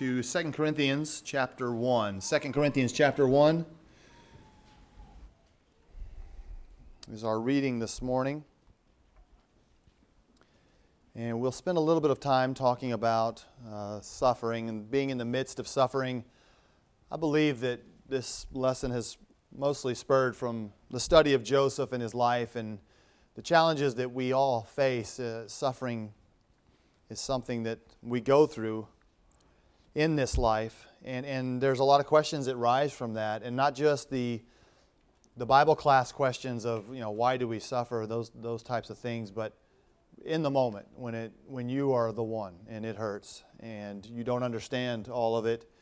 to 2 Corinthians chapter 1. 2 Corinthians chapter 1 is our reading this morning. And we'll spend a little bit of time talking about suffering and being in the midst of suffering. I believe that this lesson has mostly spurred from the study of Joseph and his life and the challenges that we all face. Suffering is something that we go through in this life, and there's a lot of questions that rise from that, and not just the Bible class questions of, why do we suffer, those types of things, but in the moment when you are the one and it hurts and you don't understand all of it.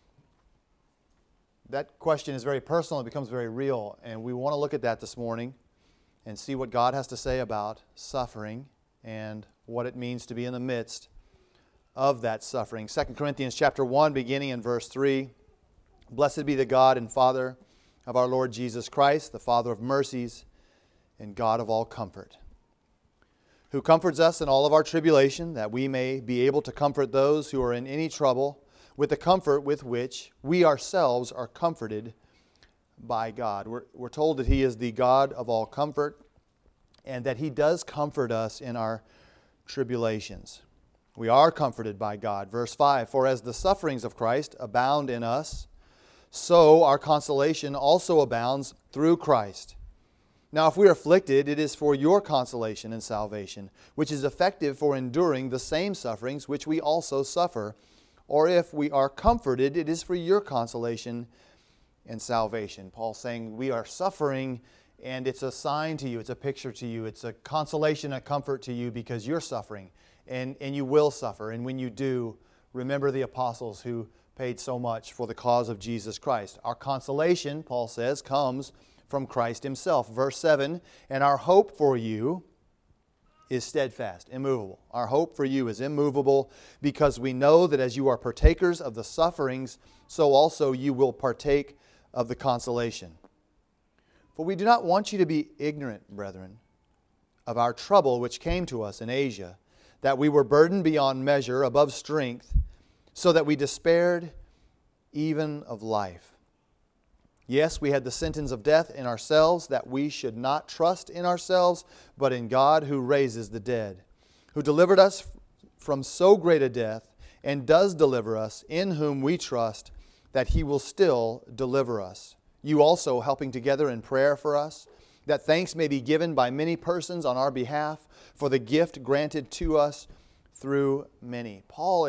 That question is very personal, it becomes very real, and we want to look at that this morning and see what God has to say about suffering and what it means to be in the midst of that suffering. 2 Corinthians chapter 1, beginning in verse 3. Blessed be the God and Father of our Lord Jesus Christ, the Father of mercies and God of all comfort, who comforts us in all of our tribulation, that we may be able to comfort those who are in any trouble with the comfort with which we ourselves are comforted by God. We're told that He is the God of all comfort and that He does comfort us in our tribulations. We are comforted by God. Verse 5, for as the sufferings of Christ abound in us, so our consolation also abounds through Christ. Now if we are afflicted, it is for your consolation and salvation, which is effective for enduring the same sufferings which we also suffer. Or if we are comforted, it is for your consolation and salvation. Paul's saying we are suffering, and it's a sign to you, it's a picture to you, it's a consolation, a comfort to you because you're suffering, and you will suffer. And when you do, remember the apostles who paid so much for the cause of Jesus Christ. Our consolation, Paul says, comes from Christ Himself. Verse 7, and our hope for you is steadfast, immovable. Our hope for you is immovable because we know that as you are partakers of the sufferings, so also you will partake of the consolation. For we do not want you to be ignorant, brethren, of our trouble which came to us in Asia, that we were burdened beyond measure, above strength, so that we despaired even of life. Yes, we had the sentence of death in ourselves, that we should not trust in ourselves, but in God who raises the dead, who delivered us from so great a death, and does deliver us, in whom we trust that He will still deliver us. You also helping together in prayer for us, that thanks may be given by many persons on our behalf for the gift granted to us through many. Paul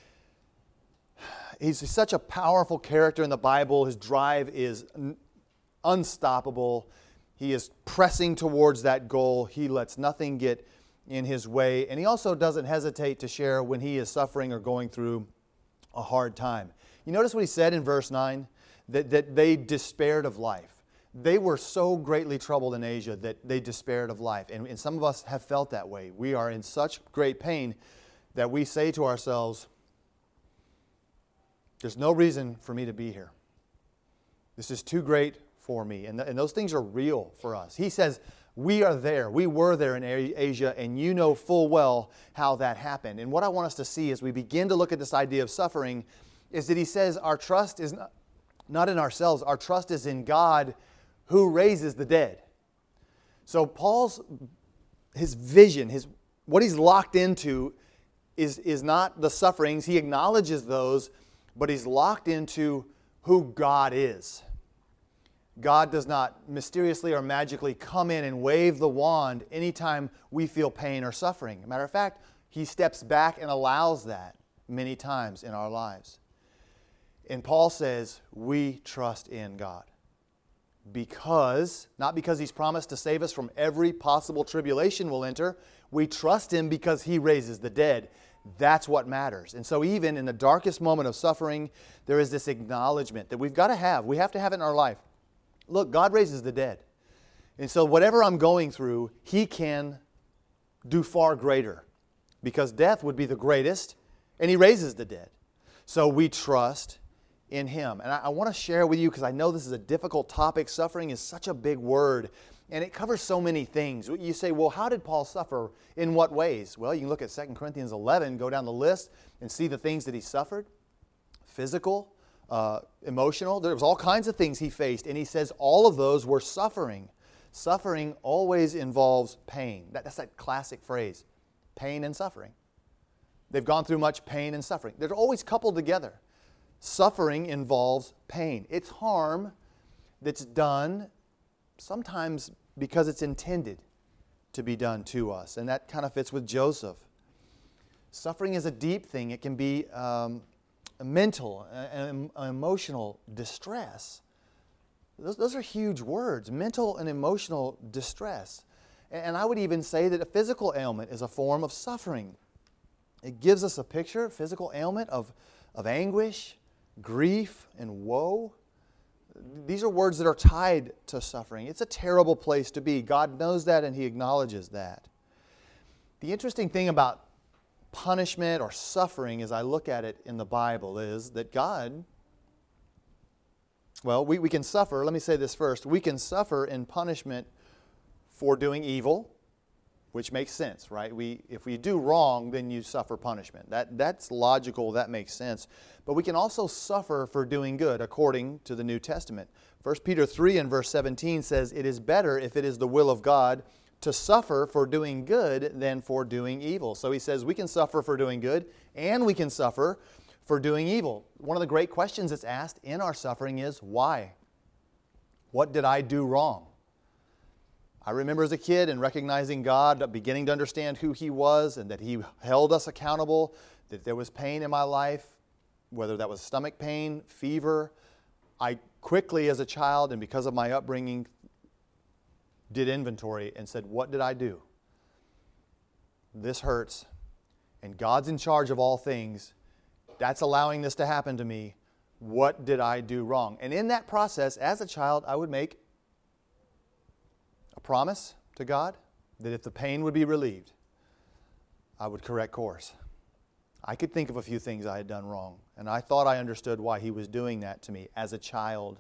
he's such a powerful character in the Bible. His drive is unstoppable. He is pressing towards that goal. He lets nothing get in his way. And he also doesn't hesitate to share when he is suffering or going through a hard time. You notice what he said in verse 9? That they despaired of life. They were so greatly troubled in Asia that they despaired of life. And some of us have felt that way. We are in such great pain that we say to ourselves, there's no reason for me to be here. This is too great for me. And those things are real for us. He says, we are there. We were there in Asia, and you know full well how that happened. And what I want us to see as we begin to look at this idea of suffering is that he says our trust is not in ourselves. Our trust is in God who raises the dead. So his vision, what he's locked into is not the sufferings. He acknowledges those, but he's locked into who God is. God does not mysteriously or magically come in and wave the wand anytime we feel pain or suffering. As a matter of fact, He steps back and allows that many times in our lives. And Paul says, we trust in God. Not because He's promised to save us from every possible tribulation we'll enter. We trust Him because He raises the dead. That's what matters. And so even in the darkest moment of suffering, there is this acknowledgement that we've got to have. We have to have it in our life. Look, God raises the dead. And so whatever I'm going through, He can do far greater. Because death would be the greatest, and He raises the dead. So we trust in Him. And I want to share with you, because I know this is a difficult topic. Suffering is such a big word. And it covers so many things. You say, well, how did Paul suffer? In what ways? Well, you can look at 2 Corinthians 11, go down the list and see the things that he suffered. physical, emotional. There was all kinds of things he faced, and he says all of those were suffering. Suffering always involves pain. That's that classic phrase, pain and suffering. They've gone through much pain and suffering. They're always coupled together. Suffering involves pain. It's harm that's done sometimes because it's intended to be done to us. And that kind of fits with Joseph. Suffering is a deep thing. It can be a mental and emotional distress. Those are huge words, mental and emotional distress. And I would even say that a physical ailment is a form of suffering. It gives us a picture, physical ailment, of anguish, grief, and woe. These are words that are tied to suffering. It's a terrible place to be. God knows that, and He acknowledges that. The interesting thing about punishment or suffering, as I look at it in the Bible, is that God, well, we can suffer. Let me say this first. We can suffer in punishment for doing evil, which makes sense, right? If we do wrong, then you suffer punishment. That's logical. That makes sense. But we can also suffer for doing good, according to the New Testament. 1 Peter 3 and verse 17 says, "It is better, if it is the will of God, to suffer for doing good than for doing evil." So he says we can suffer for doing good, and we can suffer for doing evil. One of the great questions that's asked in our suffering is, why? What did I do wrong? I remember as a kid and recognizing God, beginning to understand who He was and that He held us accountable, that there was pain in my life, whether that was stomach pain, fever. I quickly as a child and because of my upbringing did inventory and said, what did I do? This hurts, and God's in charge of all things. That's allowing this to happen to me. What did I do wrong? And in that process, as a child, I would make a promise to God that if the pain would be relieved, I would correct course. I could think of a few things I had done wrong, and I thought I understood why He was doing that to me as a child.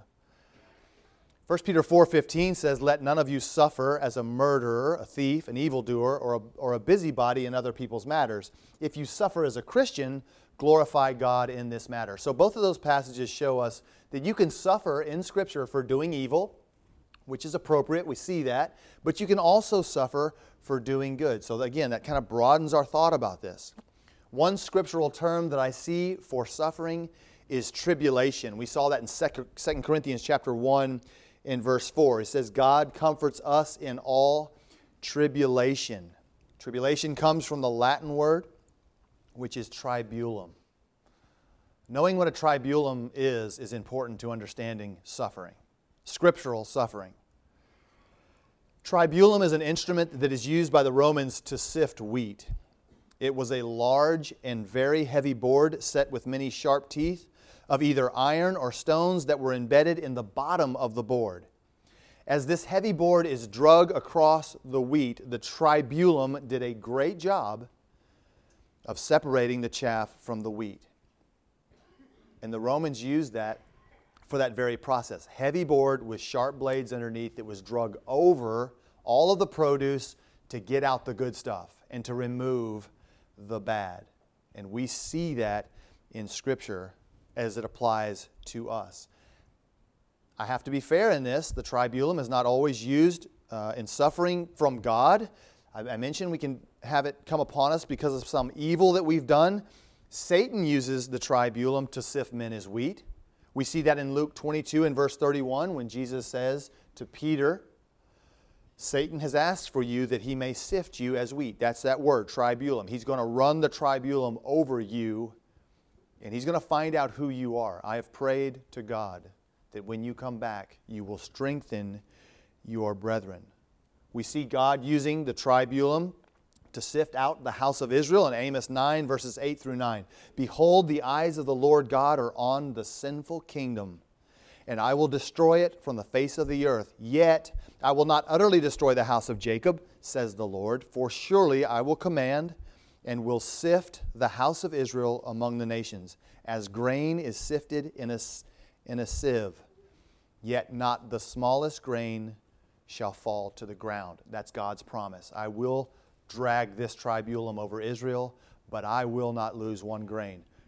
1 Peter 4:15 says, "Let none of you suffer as a murderer, a thief, an evildoer, or a busybody in other people's matters. If you suffer as a Christian, glorify God in this matter." So both of those passages show us that you can suffer in Scripture for doing evil, which is appropriate. We see that. But you can also suffer for doing good. So again, that kind of broadens our thought about this. One scriptural term that I see for suffering is tribulation. We saw that in 2 Corinthians chapter 1 in verse 4. It says, God comforts us in all tribulation. Tribulation comes from the Latin word, which is tribulum. Knowing what a tribulum is important to understanding suffering, scriptural suffering. Tribulum is an instrument that is used by the Romans to sift wheat. It was a large and very heavy board set with many sharp teeth of either iron or stones that were embedded in the bottom of the board. As this heavy board is drug across the wheat, the tribulum did a great job of separating the chaff from the wheat. And the Romans used that for that very process. Heavy board with sharp blades underneath that was drug over all of the produce to get out the good stuff and to remove the bad. And we see that in Scripture as it applies to us. I have to be fair in this. The tribulum is not always used in suffering from God. I mentioned we can have it come upon us because of some evil that we've done. Satan uses the tribulum to sift men as wheat. We see that in Luke 22 and verse 31 when Jesus says to Peter, Satan has asked for you that he may sift you as wheat. That's that word, tribulum. He's going to run the tribulum over you, and he's going to find out who you are. I have prayed to God that when you come back, you will strengthen your brethren. We see God using the tribulum to sift out the house of Israel in Amos 9, verses 8 through 9. Behold, the eyes of the Lord God are on the sinful kingdom, and I will destroy it from the face of the earth. Yet I will not utterly destroy the house of Jacob, says the Lord, for surely I will command and will sift the house of Israel among the nations, as grain is sifted in a sieve. Yet not the smallest grain shall fall to the ground. That's God's promise. I will drag this tribulum over Israel, but I will not lose one grain.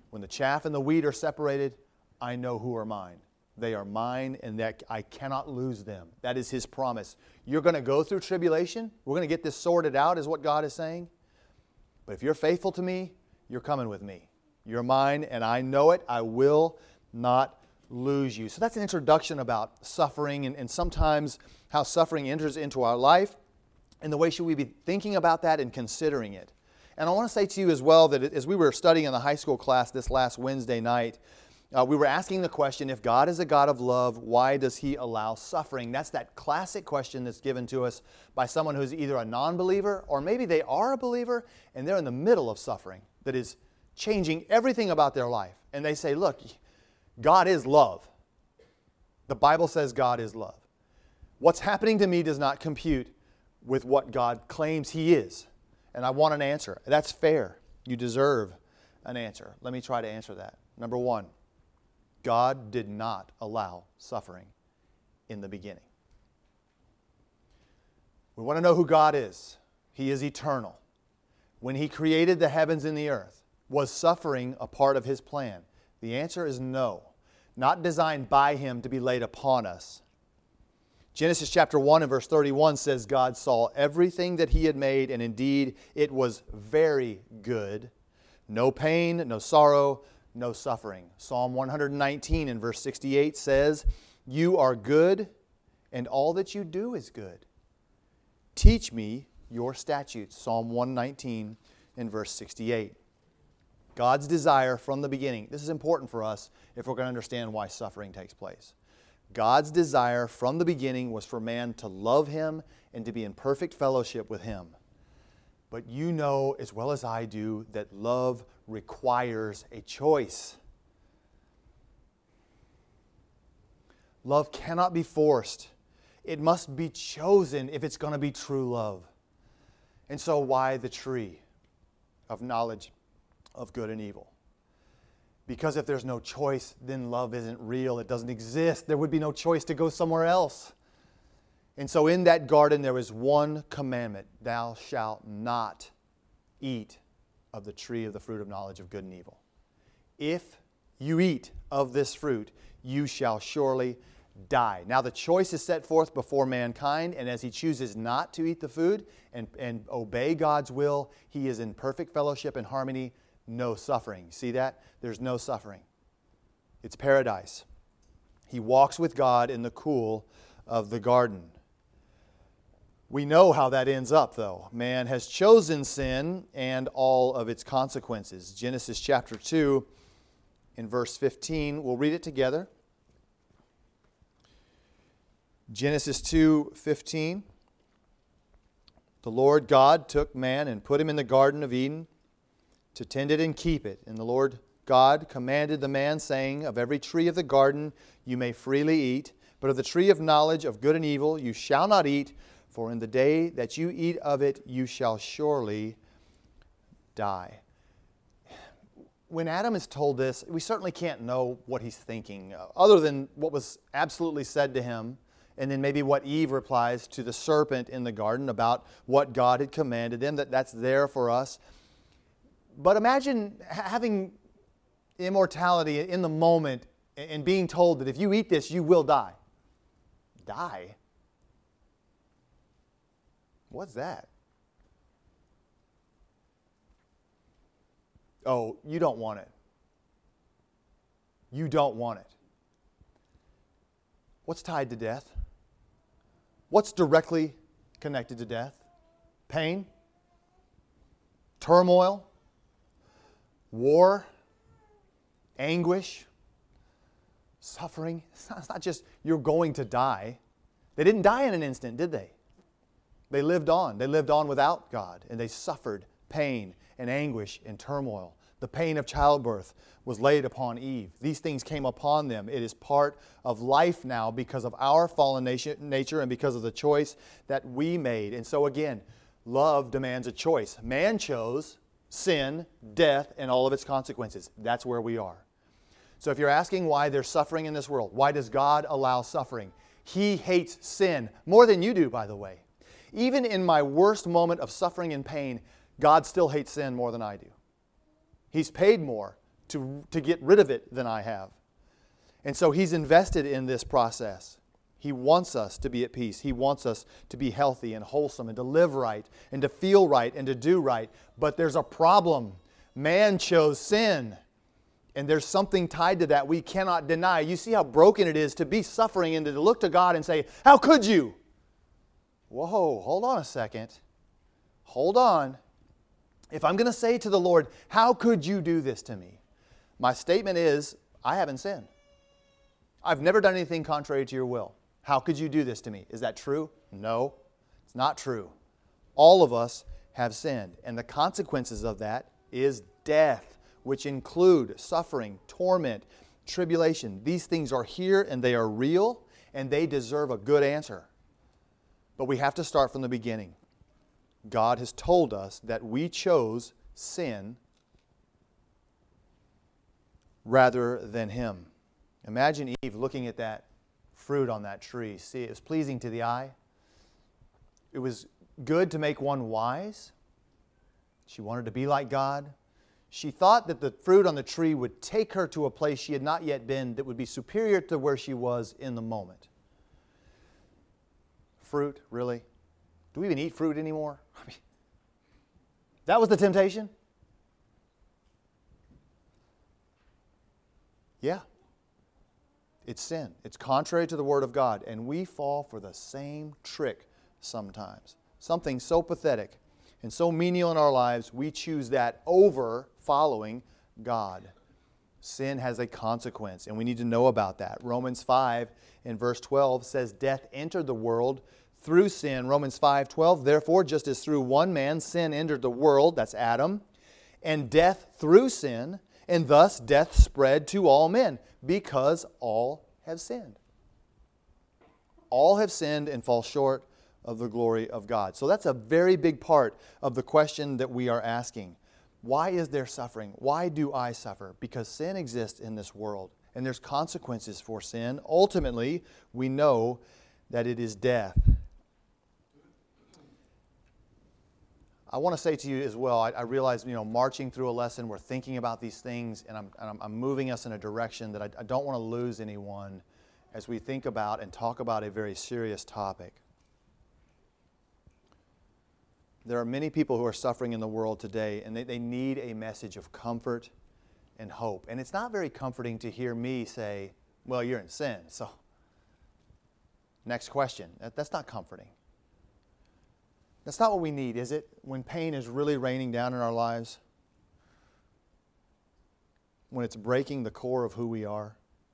When the chaff and the wheat are separated, I know who are mine. They are mine, and that I cannot lose them. That is His promise. You're going to go through tribulation. We're going to get this sorted out, is what God is saying. But if you're faithful to me, you're coming with me. You're mine, and I know it. I will not lose you. So that's an introduction about suffering and sometimes how suffering enters into our life and the way should we be thinking about that and considering it. And I want to say to you as well that as we were studying in the high school class this last Wednesday night, we were asking the question, if God is a God of love, why does He allow suffering? That's that classic question that's given to us by someone who's either a non-believer or maybe they are a believer and they're in the middle of suffering that is changing everything about their life. And they say, look, God is love. The Bible says God is love. What's happening to me does not compute with what God claims He is. And I want an answer. That's fair. You deserve an answer. Let me try to answer that. Number one, God did not allow suffering in the beginning. We want to know who God is. He is eternal. When He created the heavens and the earth, was suffering a part of His plan? The answer is no. Not designed by Him to be laid upon us. Genesis chapter 1 and verse 31 says, God saw everything that He had made, and indeed it was very good. No pain, no sorrow, no suffering. Psalm 119 and verse 68 says, you are good, and all that you do is good. Teach me your statutes. Psalm 119 and verse 68. God's desire from the beginning, this is important for us if we're going to understand why suffering takes place. God's desire from the beginning was for man to love Him and to be in perfect fellowship with Him. But you know as well as I do that love requires a choice. Love cannot be forced. It must be chosen if it's going to be true love. And so why the tree of knowledge of good and evil? Because if there's no choice, then love isn't real. It doesn't exist. There would be no choice to go somewhere else. And so in that garden there is one commandment. Thou shalt not eat of the tree of the fruit of knowledge of good and evil. If you eat of this fruit, you shall surely die. Now the choice is set forth before mankind, and as he chooses not to eat the food and obey God's will, he is in perfect fellowship and harmony. No suffering. See that? There's no suffering. It's paradise. He walks with God in the cool of the garden. We know how that ends up, though. Man has chosen sin and all of its consequences. Genesis chapter 2 in verse 15. We'll read it together. Genesis 2:15. The Lord God took man and put him in the Garden of Eden to tend it and keep it. And the Lord God commanded the man, saying, of every tree of the garden you may freely eat, but of the tree of knowledge of good and evil you shall not eat, for in the day that you eat of it you shall surely die. When Adam is told this, we certainly can't know what he's thinking, other than what was absolutely said to him, and then maybe what Eve replies to the serpent in the garden about what God had commanded them. That's there for us. But imagine having immortality in the moment and being told that if you eat this, you will die. Die? What's that? Oh, you don't want it. You don't want it. What's tied to death? What's directly connected to death? Pain? Turmoil? War, anguish, suffering. It's not just you're going to die. They didn't die in an instant, did they? They lived on. They lived on without God, and they suffered pain and anguish and turmoil. The pain of childbirth was laid upon Eve. These things came upon them. It is part of life now because of our fallen nature and because of the choice that we made. And so again, love demands a choice. Man chose sin, death, and all of its consequences. That's where we are. So if you're asking why there's suffering in this world, why does God allow suffering? He hates sin more than you do, by the way. Even in my worst moment of suffering and pain, God still hates sin more than I do. He's paid more to get rid of it than I have. And so He's invested in this process. He wants us to be at peace. He wants us to be healthy and wholesome and to live right and to feel right and to do right. But there's a problem. Man chose sin. And there's something tied to that we cannot deny. You see how broken it is to be suffering and to look to God and say, how could you? Whoa, hold on a second. Hold on. If I'm going to say to the Lord, how could you do this to me? My statement is, I haven't sinned. I've never done anything contrary to your will. How could you do this to me? Is that true? No, it's not true. All of us have sinned, and the consequences of that is death, which include suffering, torment, tribulation. These things are here, and they are real, and they deserve a good answer. But we have to start from the beginning. God has told us that we chose sin rather than Him. Imagine Eve looking at that fruit on that tree. See, it was pleasing to the eye. It was good to make one wise. She wanted to be like God. She thought that the fruit on the tree would take her to a place she had not yet been that would be superior to where she was in the moment. Fruit, really? Do we even eat fruit anymore? That was the temptation? Yeah. It's sin. It's contrary to the Word of God. And we fall for the same trick sometimes. Something so pathetic and so menial in our lives, we choose that over following God. Sin has a consequence, and we need to know about that. Romans 5 in verse 12 says, death entered the world through sin. Romans 5:12, therefore, just as through one man sin entered the world, that's Adam, and death through sin, and thus death spread to all men, because all have sinned. All have sinned and fall short of the glory of God. So that's a very big part of the question that we are asking. Why is there suffering? Why do I suffer? Because sin exists in this world, and there's consequences for sin. Ultimately, we know that it is death. I want to say to you as well, I realize, marching through a lesson, we're thinking about these things, and I'm moving us in a direction that I don't want to lose anyone as we think about and talk about a very serious topic. There are many people who are suffering in the world today, and they need a message of comfort and hope. And it's not very comforting to hear me say, well, you're in sin, so next question. That's not comforting. That's not what we need, is it? When pain is really raining down in our lives? When it's breaking the core of who we are?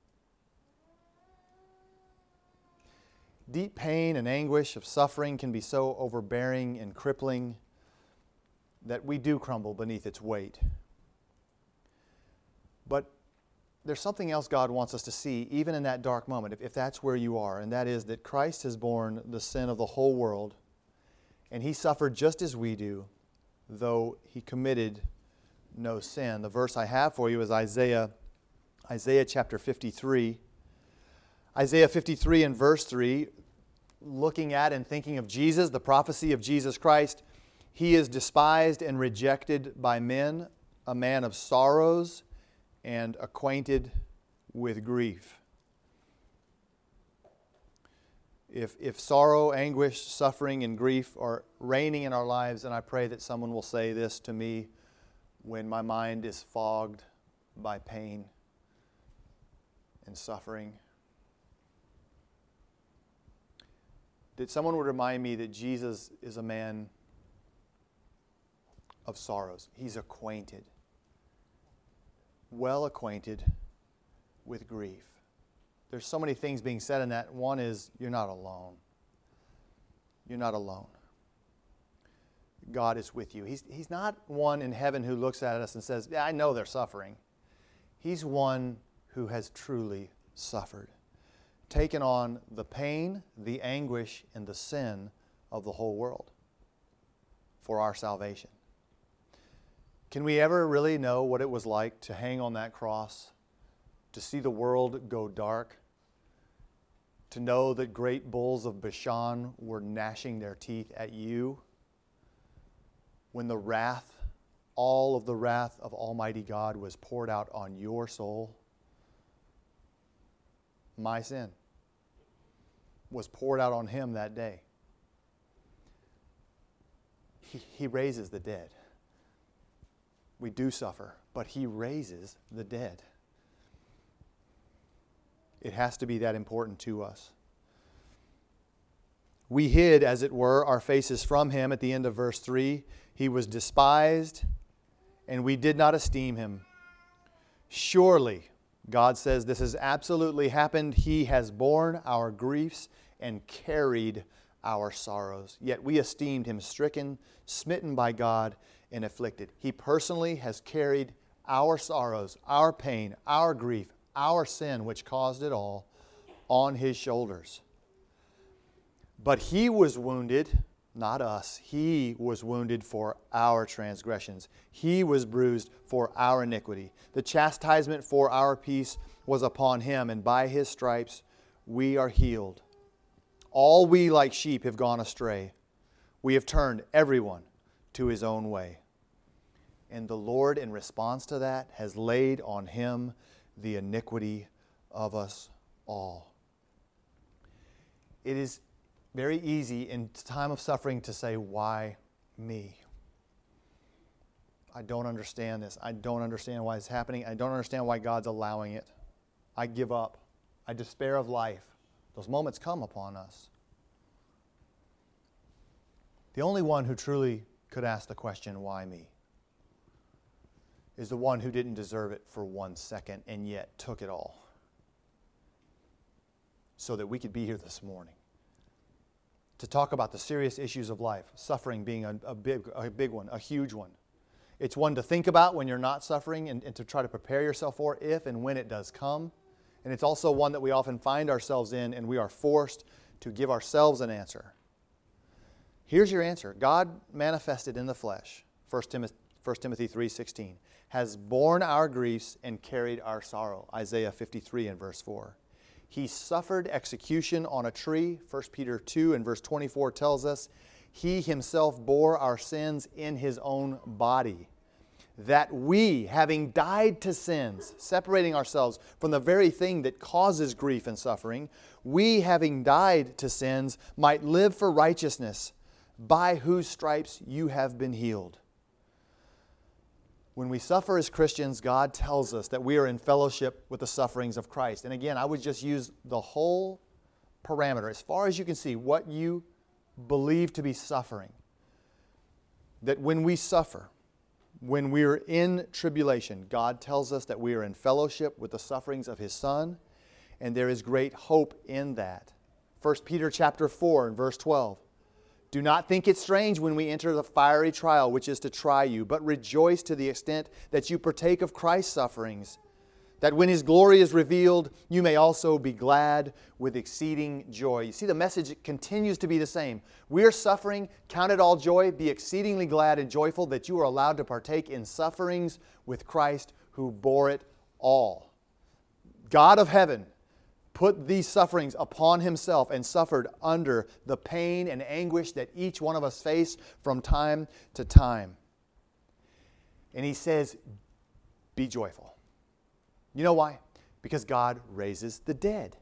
Deep pain and anguish of suffering can be so overbearing and crippling that we do crumble beneath its weight. But there's something else God wants us to see, even in that dark moment, if that's where you are, and that is that Christ has borne the sin of the whole world, and He suffered just as we do, though He committed no sin. The verse I have for you is Isaiah chapter 53. Isaiah 53 and verse 3, looking at and thinking of Jesus, the prophecy of Jesus Christ. He is despised and rejected by men, a man of sorrows and acquainted with grief. If sorrow, anguish, suffering, and grief are reigning in our lives, and I pray that someone will say this to me when my mind is fogged by pain and suffering, that someone would remind me that Jesus is a man of sorrows. He's acquainted, well acquainted with grief. There's so many things being said in that. One is, you're not alone. You're not alone. God is with you. He's not one in heaven who looks at us and says, yeah, I know they're suffering. He's one who has truly suffered, taken on the pain, the anguish, and the sin of the whole world for our salvation. Can we ever really know what it was like to hang on that cross, to see the world go dark, to know that great bulls of Bashan were gnashing their teeth at you, when the wrath all of the wrath of Almighty God was poured out on your soul? My sin was poured out on Him that day. He raises the dead. We do suffer, but He raises the dead. It has to be that important to us. We hid, as it were, our faces from Him at the end of verse 3. He was despised, and we did not esteem Him. Surely, God says this has absolutely happened. He has borne our griefs and carried our sorrows. Yet we esteemed Him stricken, smitten by God, and afflicted. He personally has carried our sorrows, our pain, our grief, our sin, which caused it all, on His shoulders. But He was wounded, not us. He was wounded for our transgressions. He was bruised for our iniquity. The chastisement for our peace was upon Him, and by His stripes we are healed. All we like sheep have gone astray. We have turned everyone to his own way. And the Lord, in response to that, has laid on Him the iniquity of us all. It is very easy in time of suffering to say, why me? I don't understand this. I don't understand why it's happening. I don't understand why God's allowing it. I give up. I despair of life. Those moments come upon us. The only one who truly could ask the question, why me, is the one who didn't deserve it for 1 second and yet took it all so that we could be here this morning to talk about the serious issues of life, suffering being a big one, a huge one. It's one to think about when you're not suffering and to try to prepare yourself for if and when it does come. And it's also one that we often find ourselves in, and we are forced to give ourselves an answer. Here's your answer. God manifested in the flesh, 1 Timothy 3:16, has borne our griefs and carried our sorrow, Isaiah 53 and verse 4. He suffered execution on a tree, 1 Peter 2 and verse 24 tells us, He Himself bore our sins in His own body, that we, having died to sins, separating ourselves from the very thing that causes grief and suffering, we, having died to sins, might live for righteousness, by whose stripes you have been healed. When we suffer as Christians, God tells us that we are in fellowship with the sufferings of Christ. And again, I would just use the whole parameter, as far as you can see, what you believe to be suffering. That when we suffer, when we're in tribulation, God tells us that we are in fellowship with the sufferings of His Son, and there is great hope in that. 1 Peter chapter 4 and verse 12. Do not think it strange when we enter the fiery trial which is to try you, but rejoice to the extent that you partake of Christ's sufferings, that when His glory is revealed, you may also be glad with exceeding joy. You see, the message continues to be the same. We are suffering, count it all joy, be exceedingly glad and joyful that you are allowed to partake in sufferings with Christ who bore it all. God of heaven put these sufferings upon Himself and suffered under the pain and anguish that each one of us face from time to time. And He says, be joyful. You know why? Because God raises the dead.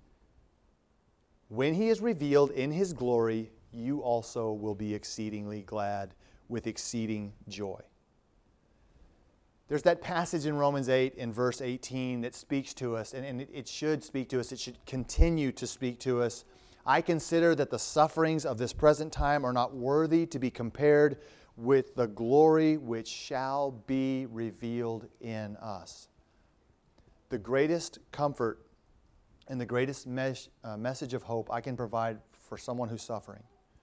When He is revealed in His glory, you also will be exceedingly glad with exceeding joy. There's that passage in Romans 8 in verse 18 that speaks to us, and it should speak to us. It should continue to speak to us. I consider that the sufferings of this present time are not worthy to be compared with the glory which shall be revealed in us. The greatest comfort and the greatest message of hope I can provide for someone who's suffering.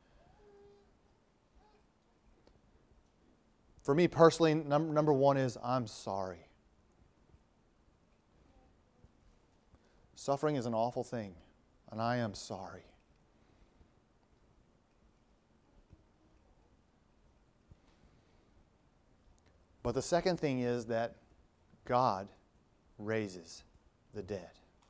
For me personally, number one is I'm sorry. Suffering is an awful thing, and I am sorry. But the second thing is that God raises the dead.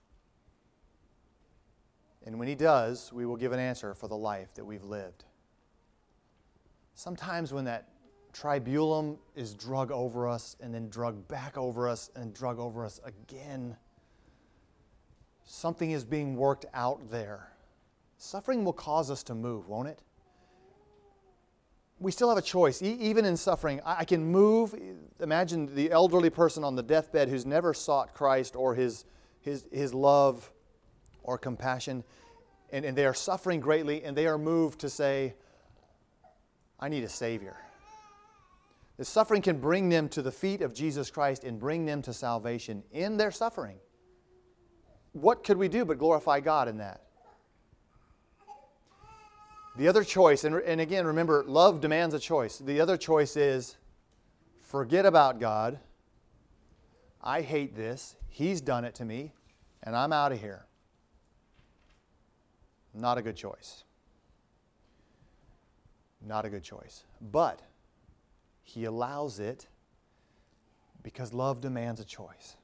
And when He does, we will give an answer for the life that we've lived. Sometimes when that tribulum is drug over us and then drug back over us and drug over us again. Something is being worked out there. Suffering will cause us to move, won't it? We still have a choice. Even in suffering, I can move. Imagine the elderly person on the deathbed who's never sought Christ or His love or compassion, and they are suffering greatly, and they are moved to say, I need a Savior. The suffering can bring them to the feet of Jesus Christ and bring them to salvation in their suffering. What could we do but glorify God in that? The other choice, and again, remember, love demands a choice. The other choice is forget about God. I hate this. He's done it to me, and I'm out of here. Not a good choice. Not a good choice. But He allows it because love demands a choice.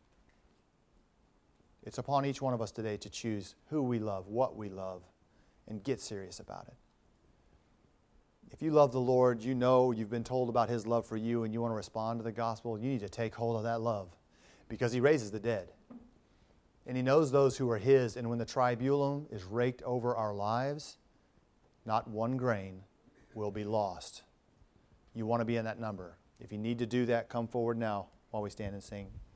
It's upon each one of us today to choose who we love, what we love, and get serious about it. If you love the Lord, you know you've been told about His love for you and you want to respond to the gospel, you need to take hold of that love because He raises the dead. And He knows those who are His, and when the tribulum is raked over our lives, not one grain will be lost. You want to be in that number. If you need to do that, come forward now while we stand and sing.